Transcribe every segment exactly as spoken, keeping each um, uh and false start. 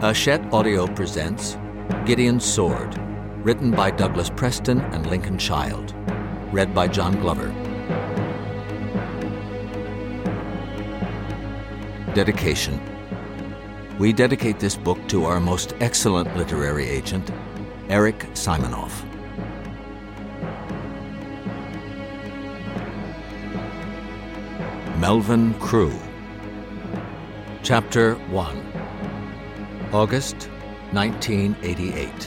Hachette Audio presents Gideon's Sword, written by Douglas Preston and Lincoln Child, read by John Glover. Dedication. We dedicate this book to our most excellent literary agent, Eric Simonoff. Melvin Crew. Chapter one. August nineteen eighty-eight.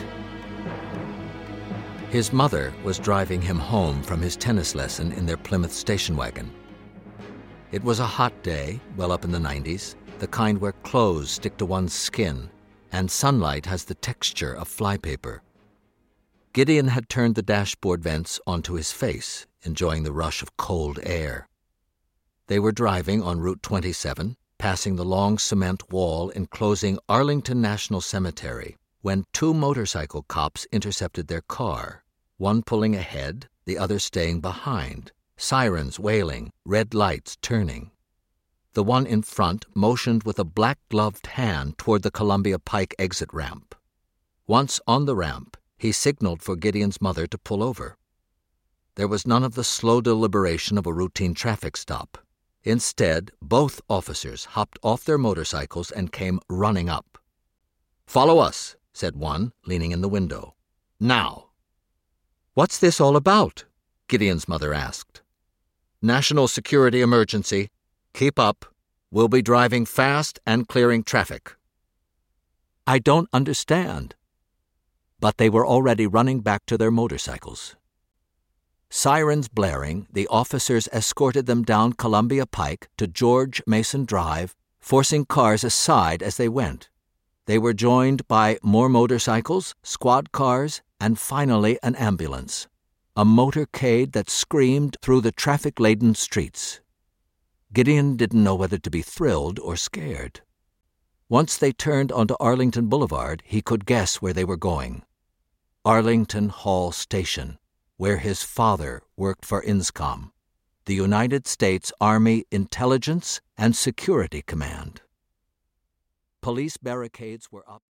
His mother was driving him home from his tennis lesson in their Plymouth station wagon. It was a hot day, well up in the nineties, the kind where clothes stick to one's skin, and sunlight has the texture of flypaper. Gideon had turned the dashboard vents onto his face, enjoying the rush of cold air. They were driving on Route twenty-seven, passing the long cement wall enclosing Arlington National Cemetery, when two motorcycle cops intercepted their car, one pulling ahead, the other staying behind, sirens wailing, red lights turning. The one in front motioned with a black-gloved hand toward the Columbia Pike exit ramp. Once on the ramp, he signaled for Gideon's mother to pull over. There was none of the slow deliberation of a routine traffic stop. Instead, both officers hopped off their motorcycles and came running up. "Follow us," said one, leaning in the window. "Now." "What's this all about?" Gideon's mother asked. "National security emergency. Keep up. We'll be driving fast and clearing traffic." "I don't understand." But they were already running back to their motorcycles. Sirens blaring, the officers escorted them down Columbia Pike to George Mason Drive, forcing cars aside as they went. They were joined by more motorcycles, squad cars, and finally an ambulance, a motorcade that screamed through the traffic-laden streets. Gideon didn't know whether to be thrilled or scared. Once they turned onto Arlington Boulevard, he could guess where they were going. Arlington Hall Station, where his father worked for INSCOM, the United States Army Intelligence and Security Command. Police barricades were up.